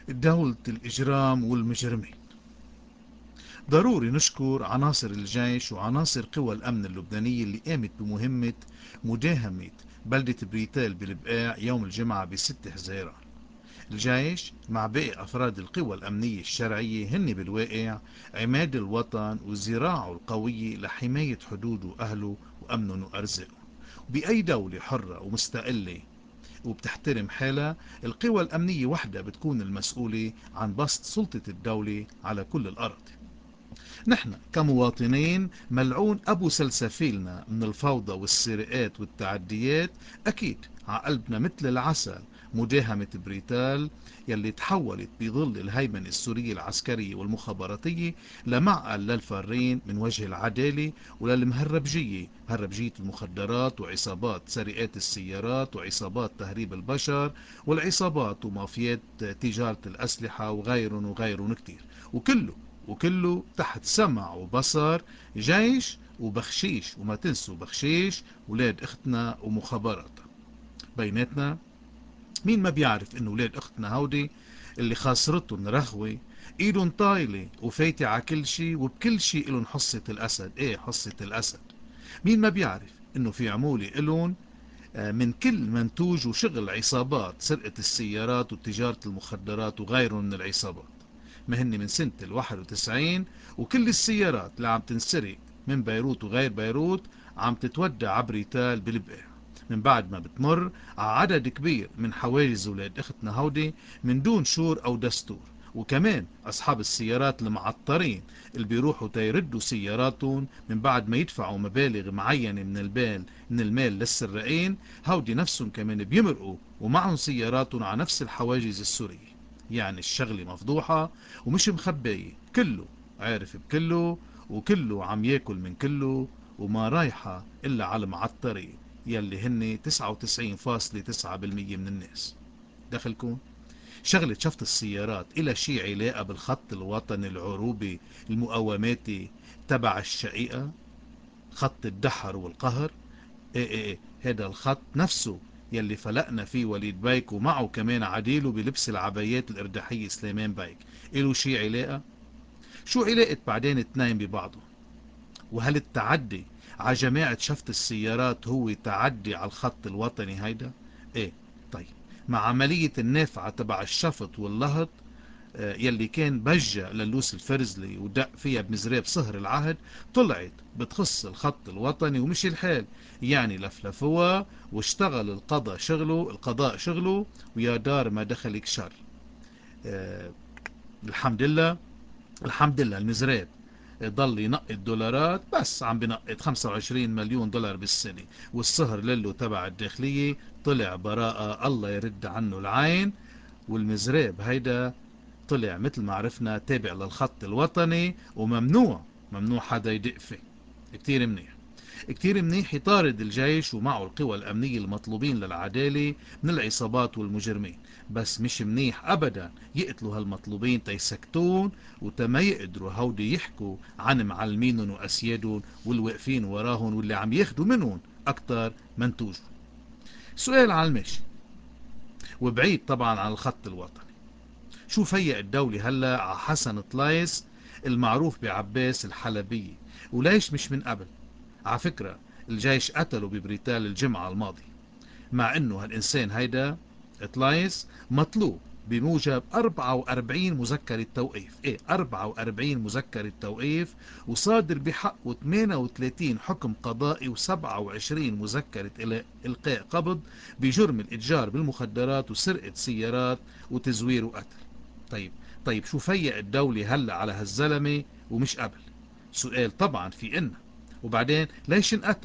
دولة الإجرام والمجرمين. ضروري نشكر عناصر الجيش وعناصر قوى الأمن اللبنانية اللي قامت بمهمة مداهمة بلدة بريتال بالبقاع يوم الجمعة ب6 حزيران. الجيش مع باقي أفراد القوى الأمنية الشرعية هن بالواقع عماد الوطن وذراعه القوية لحماية حدوده وأهله وأمنه وأرزاقه. بأي دولة حرة ومستقلة وبتحترم حالها، القوى الأمنية وحدها بتكون المسؤولة عن بسط سلطة الدولة على كل الأرض. نحن كمواطنين ملعون أبو سلسفيلنا من الفوضى والسرقات والتعديات، أكيد عقلبنا مثل العسل مداهمة بريتال يلي تحولت بظل الهيمنة السورية العسكرية والمخابراتية لمعقل للفارين من وجه العدالة وللمهربجية، مهربجية المخدرات وعصابات سرقات السيارات وعصابات تهريب البشر والعصابات ومافيات تجارة الأسلحة وغيرهم وغيرهم كتير. وكله تحت سمع وبصر جيش وبخشيش، وما تنسوا بخشيش ولاد اختنا ومخابراتها. بيناتنا مين ما بيعرف انه ولاد اختنا هودي اللي خاصرتهم رغوة ايدهم طايلة وفايتة على كل شي، وبكل شي الون حصة الاسد. ايه حصة الاسد؟ مين ما بيعرف انه في عمولة الون من كل منتوج وشغل عصابات سرقة السيارات وتجارة المخدرات وغيرهم من العصابات. ما هن من سنة ال91 وكل السيارات اللي عم تنسرق من بيروت وغير بيروت عم تتودع عبريتال بالبقاع من بعد ما بتمر على عدد كبير من حواجز ولاد اختنا هودي من دون شور او دستور. وكمان اصحاب السيارات المعطرين اللي بيروحوا تيردوا سياراتهم من بعد ما يدفعوا مبالغ معينة من المال للسراقين، هودي نفسهم كمان بيمرقوا ومعهم سياراتهم على نفس الحواجز السورية. يعني الشغلة مفضوحة ومش مخباية، كله عارف بكله وكله عم ياكل من كله، وما رايحة إلا على المعطرين يلي هن 99.9% من الناس. دخلكم شغلة شفط السيارات إلى شي علاقة بالخط الوطني العروبي المقاوماتي تبع الشقيقة، خط الدحر والقهر؟ ايه هذا الخط نفسه يلي فلقنا فيه وليد بيك ومعه كمان عديله بلبس العبايات الإرداحية سليمان بيك، إله شي علاقة؟ شو علاقة بعدين اتنين ببعضهم؟ وهل التعدي على جماعة شفط السيارات هو تعدي على الخط الوطني هيدا؟ ايه. طيب مع عملية النافعة تبع الشفط واللهط يلي كان بجة للوس الفرزلي ودق فيها بمزراب صهر العهد، طلعت بتخص الخط الوطني ومشي الحال. يعني لفلفوها واشتغل القضاء شغله، ويا دار ما دخلك شر. آه، الحمد لله، الحمد لله المزراب ضل ينقط دولارات، بس عم بنقط 25 مليون دولار بالسنة، والصهر للو تبع الداخلية طلع براءة الله يرد عنه العين. والمزراب هيدا طلع مثل ما عرفنا تابع للخط الوطني ممنوع حدا يدق فيه. كتير منيح، كتير منيح يطارد الجيش ومعه القوى الأمنية المطلوبين للعدالة من العصابات والمجرمين، بس مش منيح أبدا يقتلوا هالمطلوبين تيسكتون وتما يقدروا هودي يحكوا عن معلمينهم وأسيادهم والواقفين وراهم واللي عم ياخدوا منهم أكتر منتوجهم. سؤال على الماشي وبعيد طبعا عن الخط الوطني، شو فيق الدولة هلا على حسن طلايس المعروف بعباس الحلبية؟ وليش مش من قبل؟ على فكرة الجيش قتله ببريتال الجمعة الماضية، مع انه هالانسان هيدا طلايس مطلوب بموجب 44 مذكرة توقيف. ايه 44 مذكرة توقيف، وصادر بحقه 38 حكم قضائي و27 مذكرة إلقاء قبض بجرم الإتجار بالمخدرات وسرقة سيارات وتزوير وقتل. طيب شو فيق الدولة هلا على هالزلمة ومش قبل؟ سؤال طبعا في إنا. وبعدين ليش انقتل؟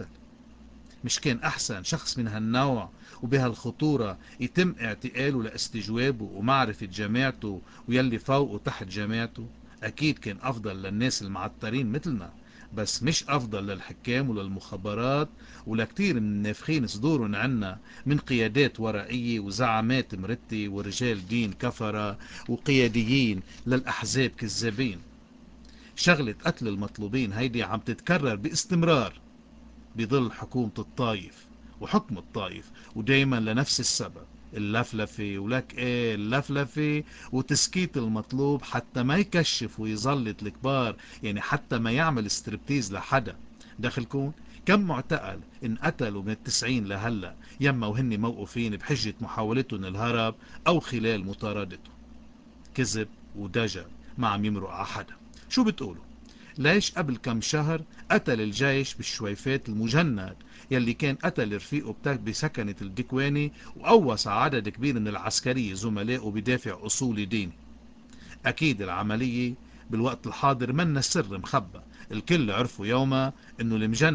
مش كان أحسن شخص من هالنوع وبهالخطورة يتم اعتقاله لاستجوابه ومعرفة جماعته ويلي فوق وتحت جماعته؟ أكيد كان أفضل للناس المعترين مثلنا، بس مش أفضل للحكام وللمخابرات ولكتير من النافخين صدورهم عنا من قيادات ورائية وزعامات مرتي ورجال دين كفرة وقياديين للأحزاب كذابين. شغلة قتل المطلوبين هيدي عم تتكرر باستمرار بظل حكومة الطايف وحكم الطايف، ودايما لنفس السبب. اللفلفة ولك ايه اللفلفة وتسكيت المطلوب حتى ما يكشف ويظلت الكبار، يعني حتى ما يعمل ستريبتيز لحدا. دخلكون كم معتقل انقتلوا من التسعين لهلأ يما وهن موقوفين بحجة محاولتهم الهرب او خلال مطاردته؟ كذب ودجل، ما عم يمرق على حدا. شو بتقولوا؟ ليش قبل كم شهر قتل الجيش بالشويفات المجند يلي كان قتل رفيقه بسكنة الدكواني وقوص عدد كبير من العسكرية زملائه بدافع أصولي ديني؟ أكيد العملية بالوقت الحاضر منا سر مخبى، الكل عرفوا يوما انه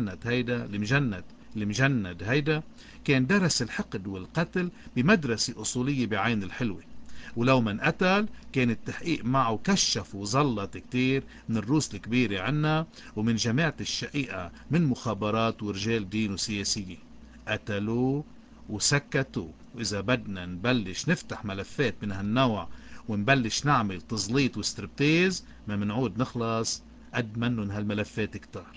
المجند هيدا كان درس الحقد والقتل بمدرسة أصولية بعين الحلوة، ولو ما انقتل كان التحقيق معه كشف وزلط كتير من الروس الكبيرة عنا ومن جماعة الشقيقة من مخابرات ورجال دين وسياسيين. قتلوه وسكتوا. وإذا بدنا نبلش نفتح ملفات من هالنوع ونبلش نعمل تزليط وستربتيز ما منعود نخلص قد منن هالملفات كتار.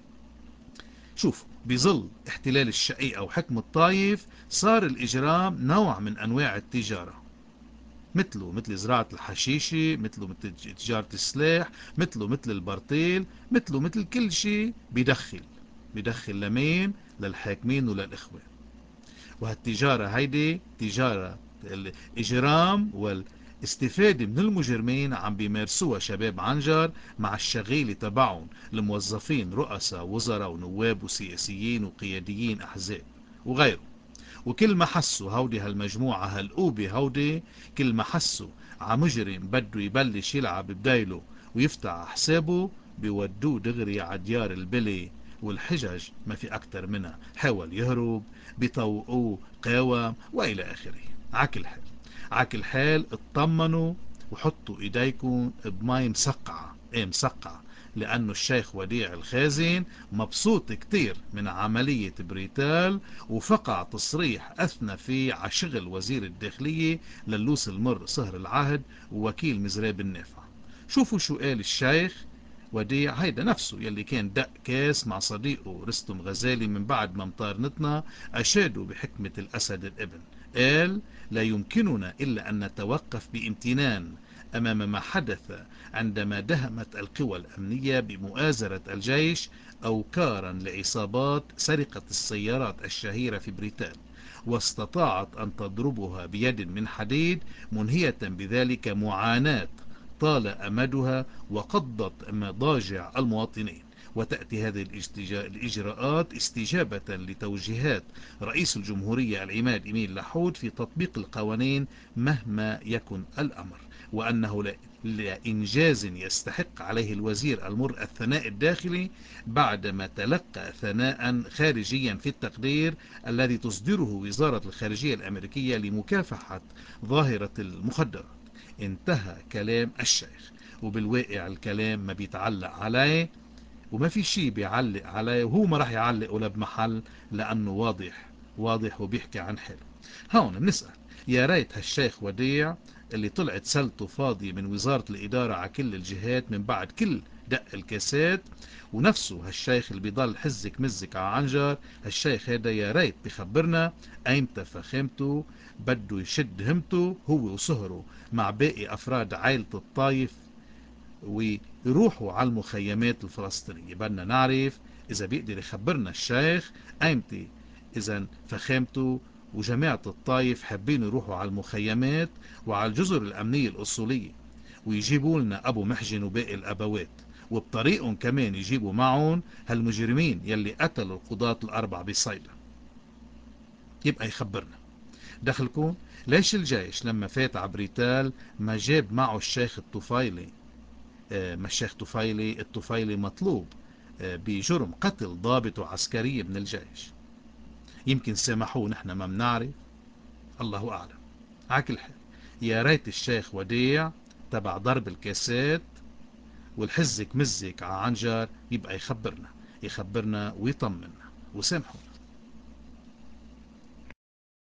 شوف، بظل احتلال الشقيقة وحكم الطايف صار الإجرام نوع من أنواع التجارة، مثل زراعة الحشيشة، مثل تجارة السلاح، مثل البرطيل، مثل كل شيء بدخل لمين؟ للحاكمين وللإخوة. وهالتجارة هيدي تجارة الإجرام والاستفادة من المجرمين عم بيمارسوها شباب عنجر مع الشغيلة تبعهم الموظفين رؤساء وزراء ونواب وسياسيين وقياديين أحزاب وغيره. وكل ما حسوا هودي هالمجموعة هالقوبة هودي، كل ما حسوا عمجرم بده يبلش يلعب بدايله ويفتح حسابه بيودوه دغري على ديار البلي، والحجج ما في أكتر منها، حاول يهرب، بيطوقوه، قاوم، وإلى آخره. عكل حال اطمنوا وحطوا ايديكم بمي مسقعة، مسقعة، لأنه الشيخ وديع الخازن مبسوط كتير من عملية بريتال، وفقع تصريح أثنى فيه على شغل وزير الداخلية للوس المر صهر العهد ووكيل مزراب النافع. شوفوا شو قال الشيخ وديع هيدا نفسه يلي كان دق كاس مع صديقه رستم غزالي من بعد ما مطارنتنا أشادوا بحكمة الأسد الابن. قال: لا يمكننا إلا أن نتوقف بامتنان أمام ما حدث عندما دهمت القوى الأمنية بمؤازرة الجيش أوكارا لعصابات سرقة السيارات الشهيرة في بريطان، واستطاعت أن تضربها بيد من حديد، منهية بذلك معاناة طال أمدها وقضت مضاجع المواطنين. وتأتي هذه الإجراءات استجابة لتوجيهات رئيس الجمهورية العماد إمين لحود في تطبيق القوانين مهما يكن الأمر، وأنه لإنجاز يستحق عليه الوزير المر الثناء الداخلي بعدما تلقى ثناء خارجيا في التقدير الذي تصدره وزارة الخارجية الأمريكية لمكافحة ظاهرة المخدرات. انتهى كلام الشيخ، وبالواقع الكلام ما بيتعلق عليه وما في شيء بيعلق عليه، وهو ما راح يعلق ولا بمحل لأنه واضح وبيحكي عن حاله. هون بنسأل: يا ريت هالشيخ وديع اللي طلعت سلته فاضية من وزارة الإدارة على كل الجهات من بعد كل دق الكاسات، ونفسه هالشيخ اللي بيضل حزك مزك على عنجر، هالشيخ هذا يا ريت بخبرنا ايمتى فخامته بده يشد همته هو وصهره مع باقي أفراد عائلة الطايف ويروحوا على المخيمات الفلسطينية. بدنا نعرف إذا بيقدر يخبرنا الشيخ أيمتى إذا فخامته وجماعة الطايف حابين يروحوا على المخيمات وعلى الجزر الأمنية الأصولية ويجيبوا لنا أبو محجن وباقي الأبوات، وبطريقهم كمان يجيبوا معهم هالمجرمين يلي قتلوا القضاة الأربع بصيدا. يبقى يخبرنا. دخلكم ليش الجيش لما فات عبريتال ما جاب معه الشيخ الطفيلي؟ ما الشيخ الطفيلي مطلوب بجرم قتل ضابط عسكري من الجيش. يمكن سامحوه، نحن ما بنعرف، الله أعلم. عكل حال، يا ريت الشيخ وديع تبع ضرب الكاسات والحزك مزك على عنجر يبقى يخبرنا ويطمنا وسامحونا.